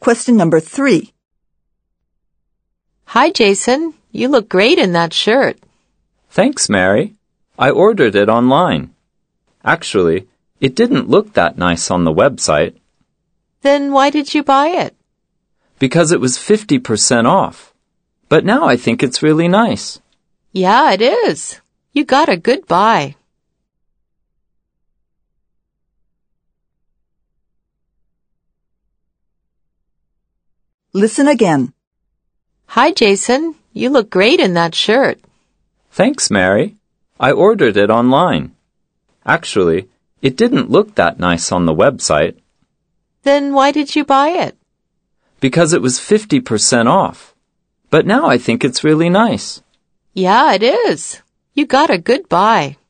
Question number 3. Hi, Jason. You look great in that shirt. Thanks, Mary. I ordered it online. Actually, it didn't look that nice on the website. Then why did you buy it? Because it was 50% off. But now I think it's really nice. Yeah, it is. You got a good buy. Listen again. Hi, Jason. You look great in that shirt. Thanks, Mary. I ordered it online. Actually, it didn't look that nice on the website. Then why did you buy it? Because it was 50% off. But now I think it's really nice. Yeah, it is. You got a good buy.